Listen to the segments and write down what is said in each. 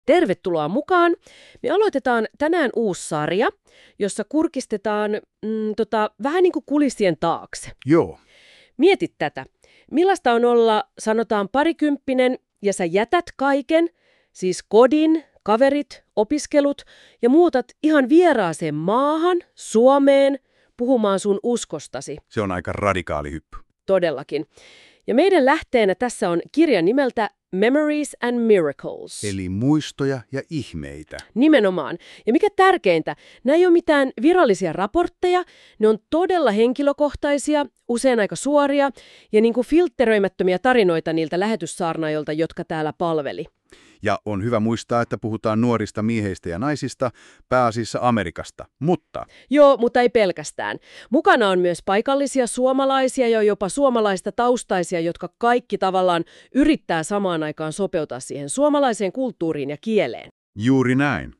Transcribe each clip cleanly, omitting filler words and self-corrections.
Tervetuloa mukaan. Me aloitetaan tänään uusi sarja, jossa kurkistetaan vähän niin kuin kulissien taakse. Joo. Mietit tätä. Millaista on olla, sanotaan, parikymppinen ja sä jätät kaiken, siis kodin, kaverit, opiskelut ja muutat ihan vieraaseen maahan, Suomeen, puhumaan sun uskostasi. Se on aika radikaali hyppy. Todellakin. Ja meidän lähteenä tässä on kirja nimeltä Memories and Miracles. Eli muistoja ja ihmeitä. Nimenomaan. Ja mikä tärkeintä, nämä ei ole mitään virallisia raportteja, ne on todella henkilökohtaisia, usein aika suoria ja niin kuin filtteröimättömiä tarinoita niiltä lähetyssaarnaajilta, jotka täällä palveli. Ja on hyvä muistaa, että puhutaan nuorista miehistä ja naisista, pääasiassa Amerikasta, mutta... Joo, mutta ei pelkästään. Mukana on myös paikallisia suomalaisia ja jopa suomalaista taustaisia, jotka kaikki tavallaan yrittää samaan aikaan sopeutua siihen suomalaiseen kulttuuriin ja kieleen. Juuri näin.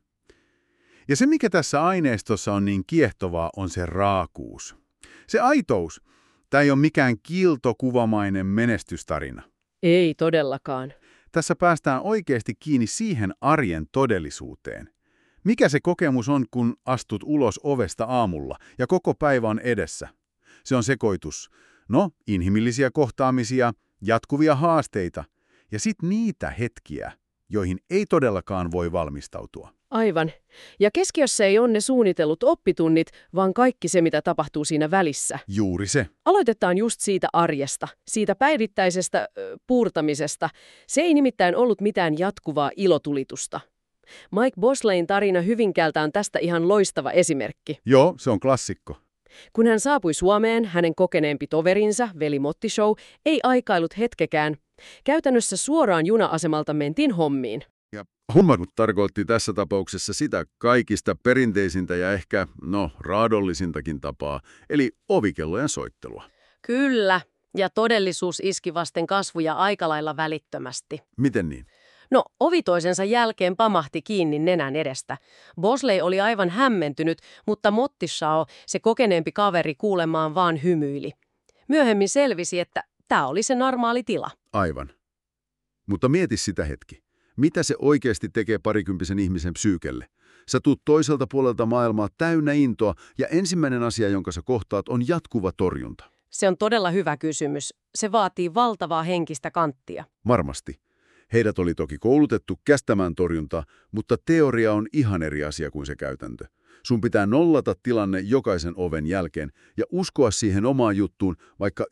Ja se, mikä tässä aineistossa on niin kiehtovaa, on se raakuus. Se aitous. Tämä ei ole mikään kiiltokuvamainen menestystarina. Ei todellakaan. Tässä päästään oikeasti kiinni siihen arjen todellisuuteen. Mikä se kokemus on, kun astut ulos ovesta aamulla ja koko päivä on edessä? Se on sekoitus. Inhimillisiä kohtaamisia, jatkuvia haasteita ja sitten niitä hetkiä, joihin ei todellakaan voi valmistautua. Aivan. Ja keskiössä ei ole ne suunnitellut oppitunnit, vaan kaikki se, mitä tapahtuu siinä välissä. Juuri se. Aloitetaan just siitä arjesta, siitä päivittäisestä puurtamisesta. Se ei nimittäin ollut mitään jatkuvaa ilotulitusta. Mike Bosleyn tarina Hyvinkäältä on tästä ihan loistava esimerkki. Joo, se on klassikko. Kun hän saapui Suomeen, hänen kokeneempi toverinsa, veli Mottishow, ei aikailut hetkekään. Käytännössä suoraan juna-asemalta mentiin hommiin. Ja hommat tarkoitti tässä tapauksessa sitä kaikista perinteisintä ja ehkä, raadollisintakin tapaa, eli ovikellojen soittelua. Kyllä, ja todellisuus iski vasten kasvuja aika lailla välittömästi. Miten niin? Ovi toisensa jälkeen pamahti kiinni nenän edestä. Bosley oli aivan hämmentynyt, mutta Mottishow, se kokeneempi kaveri, kuulemaan vaan hymyili. Myöhemmin selvisi, että tämä oli se normaali tila. Aivan. Mutta mieti sitä hetki. Mitä se oikeasti tekee parikymppisen ihmisen psyykelle? Sä tuut toiselta puolelta maailmaa täynnä intoa ja ensimmäinen asia, jonka sä kohtaat, on jatkuva torjunta. Se on todella hyvä kysymys. Se vaatii valtavaa henkistä kanttia. Varmasti. Heidät oli toki koulutettu kestämään torjuntaa, mutta teoria on ihan eri asia kuin se käytäntö. Sun pitää nollata tilanne jokaisen oven jälkeen ja uskoa siihen omaan juttuun, vaikka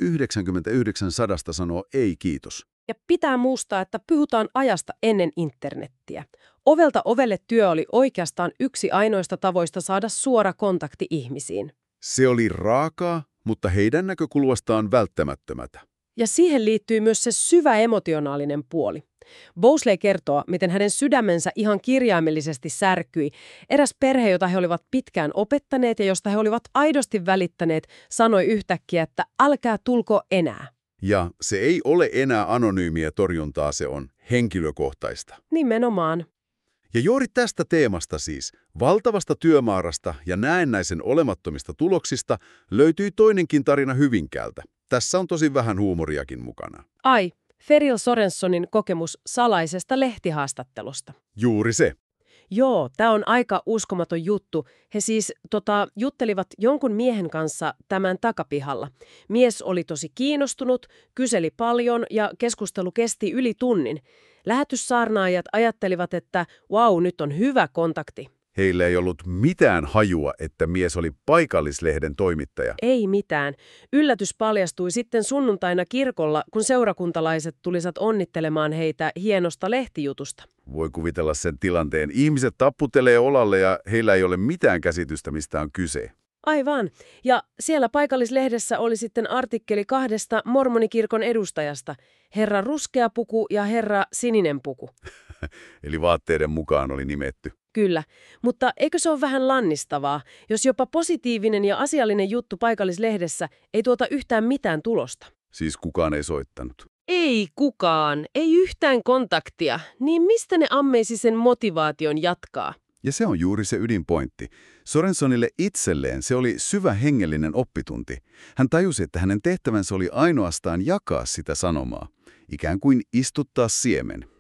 99/100 sanoo ei kiitos. Ja pitää muistaa, että puhutaan ajasta ennen internettiä. Ovelta ovelle työ oli oikeastaan yksi ainoista tavoista saada suora kontakti ihmisiin. Se oli raakaa, mutta heidän näkökulmastaan välttämättömätä. Ja siihen liittyy myös se syvä emotionaalinen puoli. Bosley kertoo, miten hänen sydämensä ihan kirjaimellisesti särkyi. Eräs perhe, jota he olivat pitkään opettaneet ja josta he olivat aidosti välittäneet, sanoi yhtäkkiä, että älkää tulko enää. Ja se ei ole enää anonyymiä torjuntaa, se on henkilökohtaista. Nimenomaan. Ja juuri tästä teemasta siis, valtavasta työmäärasta ja näennäisen olemattomista tuloksista, löytyi toinenkin tarina Hyvinkäältä. Tässä on tosi vähän huumoriakin mukana. Ai, Feril Sorensonin kokemus salaisesta lehtihaastattelusta. Juuri se. Joo, tämä on aika uskomaton juttu. He siis juttelivat jonkun miehen kanssa tämän takapihalla. Mies oli tosi kiinnostunut, kyseli paljon ja keskustelu kesti yli tunnin. Lähetyssaarnaajat ajattelivat, että nyt on hyvä kontakti. Heillä ei ollut mitään hajua, että mies oli paikallislehden toimittaja. Ei mitään. Yllätys paljastui sitten sunnuntaina kirkolla, kun seurakuntalaiset tulivat onnittelemaan heitä hienosta lehtijutusta. Voi kuvitella sen tilanteen. Ihmiset tapputelee olalle ja heillä ei ole mitään käsitystä, mistä on kyse. Aivan. Ja siellä paikallislehdessä oli sitten artikkeli kahdesta mormonikirkon edustajasta. Herra ruskea puku ja herra sininen puku. Eli vaatteiden mukaan oli nimetty. Kyllä, mutta eikö se ole vähän lannistavaa, jos jopa positiivinen ja asiallinen juttu paikallislehdessä ei tuota yhtään mitään tulosta? Siis kukaan ei soittanut. Ei kukaan, ei yhtään kontaktia. Niin mistä ne ammeisi sen motivaation jatkaa? Ja se on juuri se ydinpointti. Sorensonille itselleen se oli syvä hengellinen oppitunti. Hän tajusi, että hänen tehtävänsä oli ainoastaan jakaa sitä sanomaa, ikään kuin istuttaa siemen.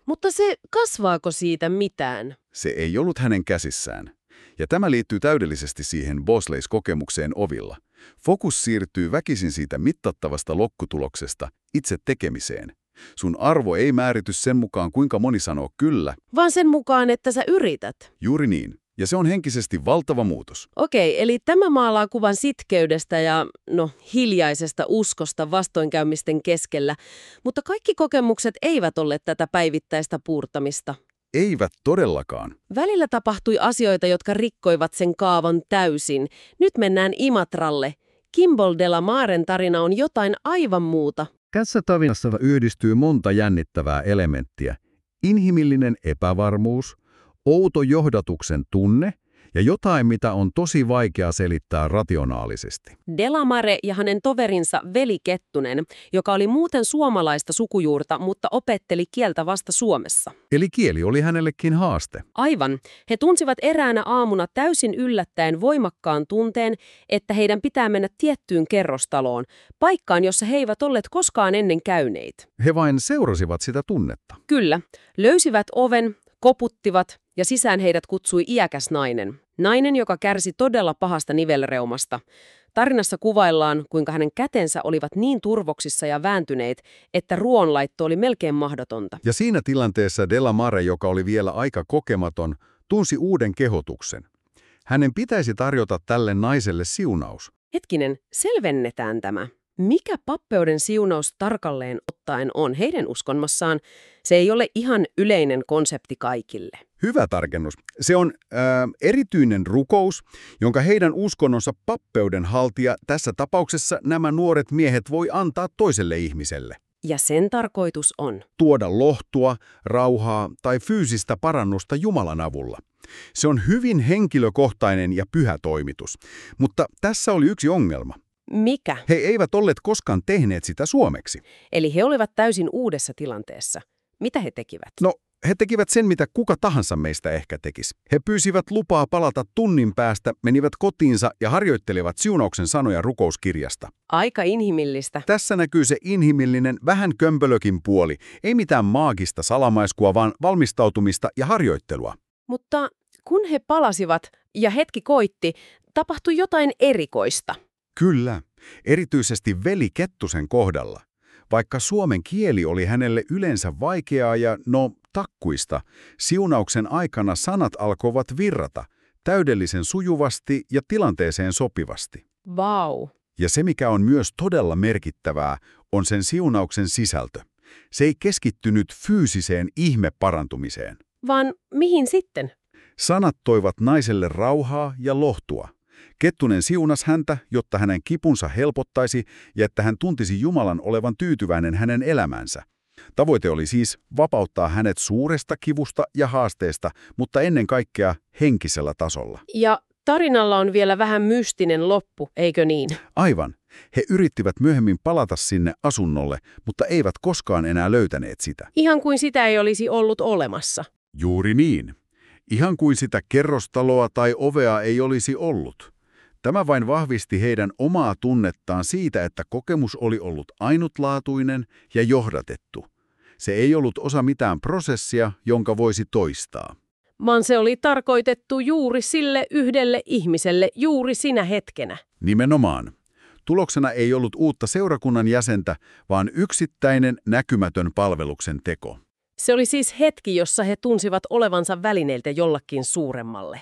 Mutta kasvaako siitä mitään? Se ei ollut hänen käsissään. Ja tämä liittyy täydellisesti siihen Bosleys-kokemukseen ovilla. Fokus siirtyy väkisin siitä mittattavasta lopputuloksesta itse tekemiseen. Sun arvo ei määrity sen mukaan, kuinka moni sanoo kyllä. Vaan sen mukaan, että sä yrität. Juuri niin. Ja se on henkisesti valtava muutos. Okei, eli tämä maalaa kuvan sitkeydestä ja, hiljaisesta uskosta vastoinkäymisten keskellä. Mutta kaikki kokemukset eivät ole tätä päivittäistä puurtamista. Eivät todellakaan. Välillä tapahtui asioita, jotka rikkoivat sen kaavan täysin. Nyt mennään Imatralle. Kimball de la Maren tarina on jotain aivan muuta. Tässä tarinassa yhdistyy monta jännittävää elementtiä. Inhimillinen epävarmuus, outo johdatuksen tunne ja jotain, mitä on tosi vaikea selittää rationaalisesti. De la Mare ja hänen toverinsa Veli Kettunen, joka oli muuten suomalaista sukujuurta, mutta opetteli kieltä vasta Suomessa. Eli kieli oli hänellekin haaste. Aivan. He tunsivat eräänä aamuna täysin yllättäen voimakkaan tunteen, että heidän pitää mennä tiettyyn kerrostaloon, paikkaan, jossa he eivät olleet koskaan ennen käyneet. He vain seurasivat sitä tunnetta. Kyllä. Löysivät oven, koputtivat ja sisään heidät kutsui iäkäs nainen. Nainen, joka kärsi todella pahasta nivelreumasta. Tarinassa kuvaillaan, kuinka hänen kätensä olivat niin turvoksissa ja vääntyneet, että ruoanlaitto oli melkein mahdotonta. Ja siinä tilanteessa de la Mare, joka oli vielä aika kokematon, tunsi uuden kehotuksen. Hänen pitäisi tarjota tälle naiselle siunaus. Hetkinen, selvennetään tämä. Mikä pappeuden siunaus tarkalleen ottaen on heidän uskonmassaan? Se ei ole ihan yleinen konsepti kaikille. Hyvä tarkennus. Se on erityinen rukous, jonka heidän uskonnonsa pappeuden haltija, tässä tapauksessa nämä nuoret miehet, voi antaa toiselle ihmiselle. Ja sen tarkoitus on tuoda lohtua, rauhaa tai fyysistä parannusta Jumalan avulla. Se on hyvin henkilökohtainen ja pyhä toimitus. Mutta tässä oli yksi ongelma. Mikä? He eivät olleet koskaan tehneet sitä suomeksi. Eli he olivat täysin uudessa tilanteessa. Mitä he tekivät? No, he tekivät sen, mitä kuka tahansa meistä ehkä tekisi. He pyysivät lupaa palata tunnin päästä, menivät kotiinsa ja harjoittelivat siunauksen sanoja rukouskirjasta. Aika inhimillistä. Tässä näkyy se inhimillinen, vähän kömpelökin puoli. Ei mitään maagista salamaiskua, vaan valmistautumista ja harjoittelua. Mutta kun he palasivat ja hetki koitti, tapahtui jotain erikoista. Kyllä, erityisesti Veli Kettusen kohdalla. Vaikka suomen kieli oli hänelle yleensä vaikeaa ja, takkuista, siunauksen aikana sanat alkoivat virrata, täydellisen sujuvasti ja tilanteeseen sopivasti. Vau. Ja se, mikä on myös todella merkittävää, on sen siunauksen sisältö. Se ei keskittynyt fyysiseen ihmeparantumiseen. Vaan mihin sitten? Sanat toivat naiselle rauhaa ja lohtua. Kettunen siunasi häntä, jotta hänen kipunsa helpottaisi ja että hän tuntisi Jumalan olevan tyytyväinen hänen elämänsä. Tavoite oli siis vapauttaa hänet suuresta kivusta ja haasteesta, mutta ennen kaikkea henkisellä tasolla. Ja tarinalla on vielä vähän mystinen loppu, eikö niin? Aivan. He yrittivät myöhemmin palata sinne asunnolle, mutta eivät koskaan enää löytäneet sitä. Ihan kuin sitä ei olisi ollut olemassa. Juuri niin. Ihan kuin sitä kerrostaloa tai ovea ei olisi ollut. Tämä vain vahvisti heidän omaa tunnettaan siitä, että kokemus oli ollut ainutlaatuinen ja johdatettu. Se ei ollut osa mitään prosessia, jonka voisi toistaa. Vaan se oli tarkoitettu juuri sille yhdelle ihmiselle juuri sinä hetkenä. Nimenomaan. Tuloksena ei ollut uutta seurakunnan jäsentä, vaan yksittäinen näkymätön palveluksen teko. Se oli siis hetki, jossa he tunsivat olevansa välineiltä jollakin suuremmalle.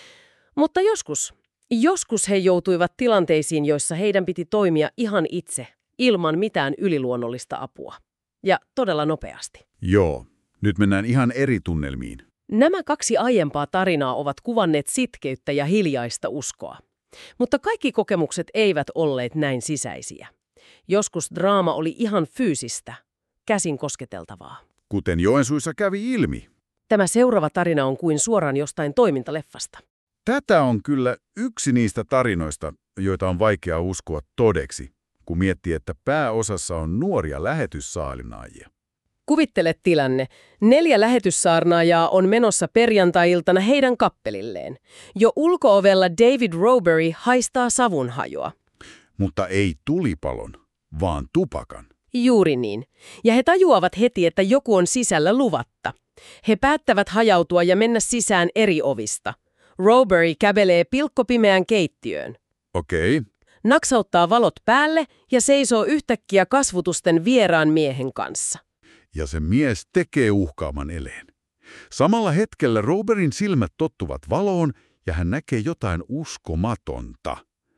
Mutta joskus he joutuivat tilanteisiin, joissa heidän piti toimia ihan itse, ilman mitään yliluonnollista apua. Ja todella nopeasti. Joo, nyt mennään ihan eri tunnelmiin. Nämä kaksi aiempaa tarinaa ovat kuvanneet sitkeyttä ja hiljaista uskoa. Mutta kaikki kokemukset eivät olleet näin sisäisiä. Joskus draama oli ihan fyysistä, käsin kosketeltavaa. Kuten Joensuussa kävi ilmi. Tämä seuraava tarina on kuin suoraan jostain toimintaleffasta. Tätä on kyllä yksi niistä tarinoista, joita on vaikea uskoa todeksi, kun miettii, että pääosassa on nuoria lähetyssaarnaajia. Kuvittele tilanne. 4 lähetyssaarnaajaa on menossa perjantai-iltana heidän kappelilleen. Jo ulko-ovella David Roberry haistaa savunhajua. Mutta ei tulipalon, vaan tupakan. Juuri niin. Ja he tajuavat heti, että joku on sisällä luvatta. He päättävät hajautua ja mennä sisään eri ovista. Rowberry kävelee pilkkopimeään keittiöön. Okei. Naksauttaa valot päälle ja seisoo yhtäkkiä kasvutusten vieraan miehen kanssa. Ja se mies tekee uhkaaman eleen. Samalla hetkellä Rowberryn silmät tottuvat valoon ja hän näkee jotain uskomatonta.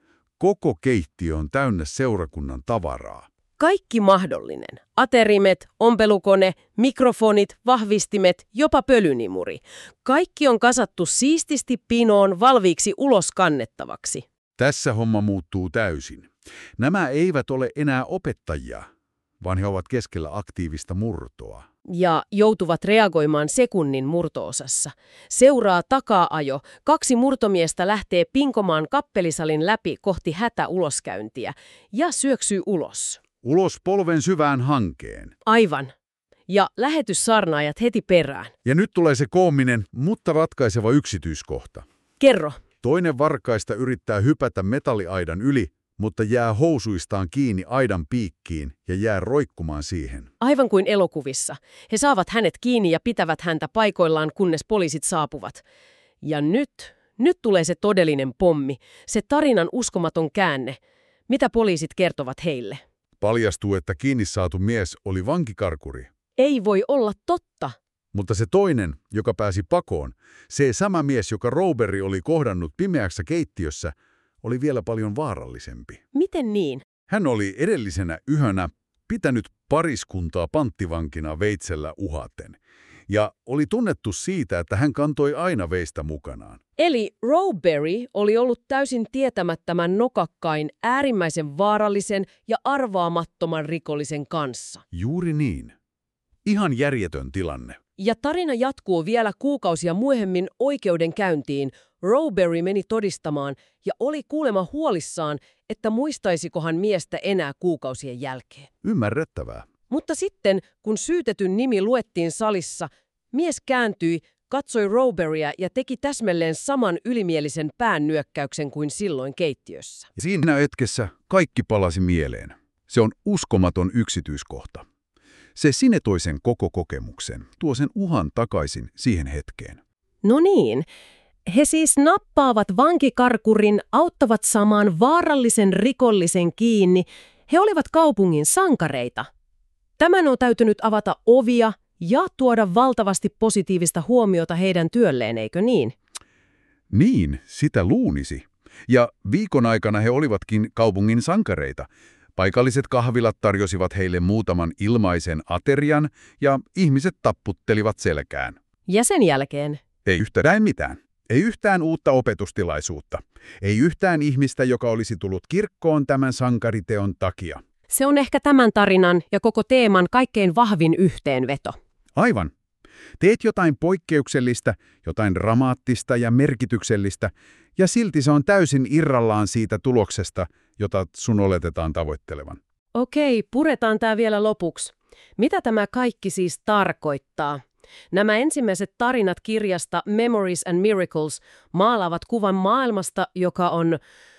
Koko keittiö on täynnä seurakunnan tavaraa. Kaikki mahdollinen. Aterimet, ompelukone, mikrofonit, vahvistimet, jopa pölynimuri. Kaikki on kasattu siististi pinoon valmiiksi ulos kannettavaksi. Tässä homma muuttuu täysin. Nämä eivät ole enää opettajia, vaan he ovat keskellä aktiivista murtoa. Ja joutuvat reagoimaan sekunnin murtoosassa. Seuraa takaa-ajo. 2 murtomiestä lähtee pinkomaan kappelisalin läpi kohti hätäuloskäyntiä ja syöksyy ulos. Ulos polven syvään hankeen. Aivan. Ja lähetyssarnaajat heti perään. Ja nyt tulee se koominen, mutta ratkaiseva yksityiskohta. Kerro. Toinen varkaista yrittää hypätä metalliaidan yli, mutta jää housuistaan kiinni aidan piikkiin ja jää roikkumaan siihen. Aivan kuin elokuvissa. He saavat hänet kiinni ja pitävät häntä paikoillaan, kunnes poliisit saapuvat. Ja nyt tulee se todellinen pommi, se tarinan uskomaton käänne. Mitä poliisit kertovat heille? Paljastuu, että kiinni saatu mies oli vankikarkuri. Ei voi olla totta. Mutta se toinen, joka pääsi pakoon, se sama mies, joka Rowberry oli kohdannut pimeässä keittiössä, oli vielä paljon vaarallisempi. Miten niin? Hän oli edellisenä yönä pitänyt pariskuntaa panttivankina veitsellä uhaten. Ja oli tunnettu siitä, että hän kantoi aina veistä mukanaan. Eli Rowberry oli ollut täysin tietämättömän nokakkain, äärimmäisen vaarallisen ja arvaamattoman rikollisen kanssa. Juuri niin. Ihan järjetön tilanne. Ja tarina jatkuu vielä kuukausia myöhemmin oikeudenkäyntiin. Rowberry meni todistamaan ja oli kuulemma huolissaan, että muistaisikohan miestä enää kuukausien jälkeen. Ymmärrettävää. Mutta sitten, kun syytetyn nimi luettiin salissa, mies kääntyi, katsoi Rowberryä ja teki täsmälleen saman ylimielisen päännyökkäyksen kuin silloin keittiössä. Ja siinä hetkessä kaikki palasi mieleen. Se on uskomaton yksityiskohta. Se sinetoi sen koko kokemuksen, tuo sen uhan takaisin siihen hetkeen. No niin. He siis nappaavat vankikarkurin, auttavat saamaan vaarallisen rikollisen kiinni. He olivat kaupungin sankareita. Tämän on täytynyt avata ovia ja tuoda valtavasti positiivista huomiota heidän työlleen, eikö niin? Niin, sitä luulisi. Ja viikon aikana he olivatkin kaupungin sankareita. Paikalliset kahvilat tarjosivat heille muutaman ilmaisen aterian ja ihmiset tapputtelivat selkään. Ja sen jälkeen? Ei yhtään mitään. Ei yhtään uutta opetustilaisuutta. Ei yhtään ihmistä, joka olisi tullut kirkkoon tämän sankariteon takia. Se on ehkä tämän tarinan ja koko teeman kaikkein vahvin yhteenveto. Aivan. Teet jotain poikkeuksellista, jotain dramaattista ja merkityksellistä, ja silti se on täysin irrallaan siitä tuloksesta, jota sun oletetaan tavoittelevan. Okei, puretaan tämä vielä lopuksi. Mitä tämä kaikki siis tarkoittaa? Nämä ensimmäiset tarinat kirjasta Memories and Miracles maalaavat kuvan maailmasta, joka on,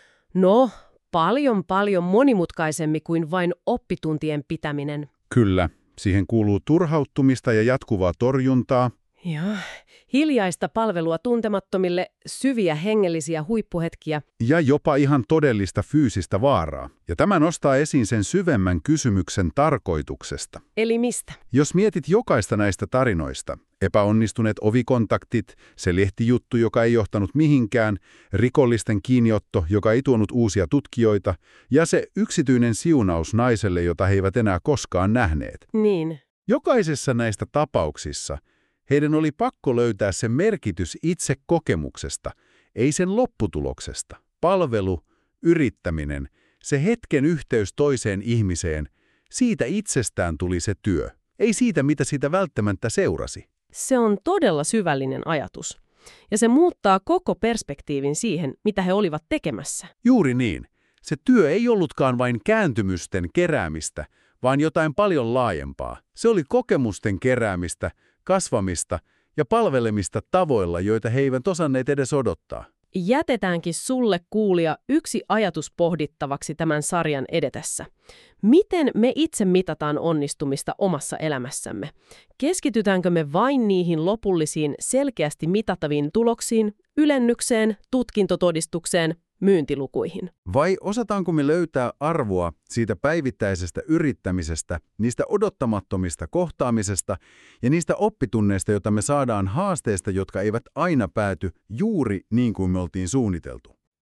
paljon monimutkaisempi kuin vain oppituntien pitäminen. Kyllä, siihen kuuluu turhauttumista ja jatkuvaa torjuntaa. Joo, hiljaista palvelua tuntemattomille, syviä hengellisiä huippuhetkiä. Ja jopa ihan todellista fyysistä vaaraa. Ja tämä nostaa esiin sen syvemmän kysymyksen tarkoituksesta. Eli mistä? Jos mietit jokaista näistä tarinoista, epäonnistuneet ovikontaktit, se lehtijuttu, joka ei johtanut mihinkään, rikollisten kiinniotto, joka ei tuonut uusia tutkijoita, ja se yksityinen siunaus naiselle, jota he eivät enää koskaan nähneet. Niin. Jokaisessa näistä tapauksissa heidän oli pakko löytää se merkitys itse kokemuksesta, ei sen lopputuloksesta. Palvelu, yrittäminen, se hetken yhteys toiseen ihmiseen, siitä itsestään tuli se työ, ei siitä, mitä siitä välttämättä seurasi. Se on todella syvällinen ajatus. Ja se muuttaa koko perspektiivin siihen, mitä he olivat tekemässä. Juuri niin. Se työ ei ollutkaan vain kääntymysten keräämistä, vaan jotain paljon laajempaa. Se oli kokemusten keräämistä, kasvamista ja palvelemista tavoilla, joita he eivät osanneet edes odottaa. jätetäänkin sulle kuulija yksi ajatus pohdittavaksi tämän sarjan edetessä. Miten me itse mitataan onnistumista omassa elämässämme? Keskitytäänkö me vain niihin lopullisiin selkeästi mitattaviin tuloksiin, ylennykseen, tutkintotodistukseen, myyntilukuihin? Vai osataanko me löytää arvoa siitä päivittäisestä yrittämisestä, niistä odottamattomista kohtaamisesta ja niistä oppitunneista, joita me saadaan haasteista, jotka eivät aina pääty juuri niin kuin me oltiin suunniteltu?